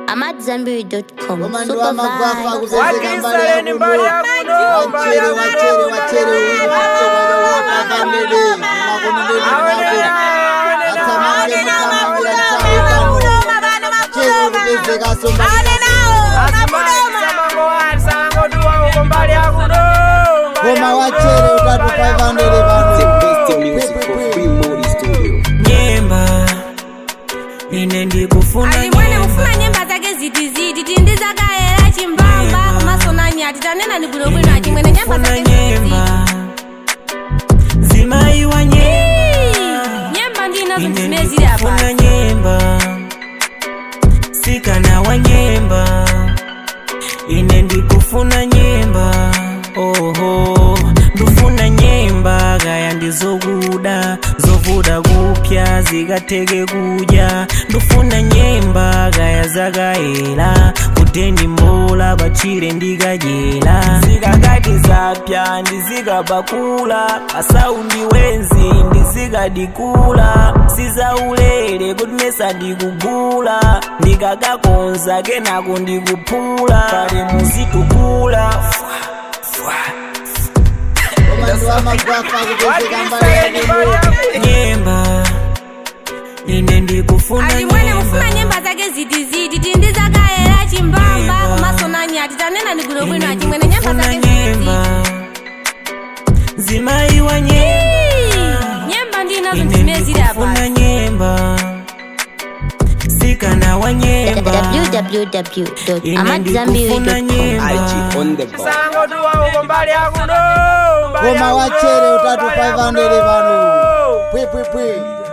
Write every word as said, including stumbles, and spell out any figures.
amat zambiri dot com. Komando amagwafa kupezeka mbali Wakisale ni mbali ya kuno, mbali ya wachere wachere wachere wili pate wala wapa bandede makunde mako atamange mutamangira tsaukano chero kupezeka somba Goma wachere utatu five hundred bano The best music for Free Modi Studio. Nyemba Nine ndi kufuna Ali mwene mfuna nyemba zake ziti ziti tindi zaka hela chimbamba kumasona nyati tanena ni kulo kwino ati mwene nyemba zake ziti Zima iwa nyemba Nyemba ndina zimezile Nine hapa kufuna nyemba Sika na wa nyemba Ine ndi kufuna nyemba Oho Ndufuna nyemba Gaya ndizoguda Zovuda gupya Zigatege kuja Ndufuna nyemba Gaya zagaela Kuteni mbola Bachire ndiga jela Zigagati zapya Ndiziga bakula Asaundi wenzi Ndiziga dikula Siza ulele Kutmesa digugula Ndigaga konza Gena kundigupula Kari muzitukula Fwa Komando amagwafa kupezeka mbali ya kuno Nyemba Nine ndi kufuna Ali mwene mfuna nyemba zake ziti ziti tindi zaka hela chimbamba kumasona nyati tanena ni kulo kwino ati mwene nyemba zake ziti Zima iwa nyemba Nyemba ndina zimezile hapa Kufuna nyemba Sika na wa nyemba w w w dot amat zambiri dot com. I G on the bar. Sango duwa uko mbali ya kuno, mbali ya Goma kuno, wachere utatu mbali ya five hundred kuno. bano pwe pwe pwe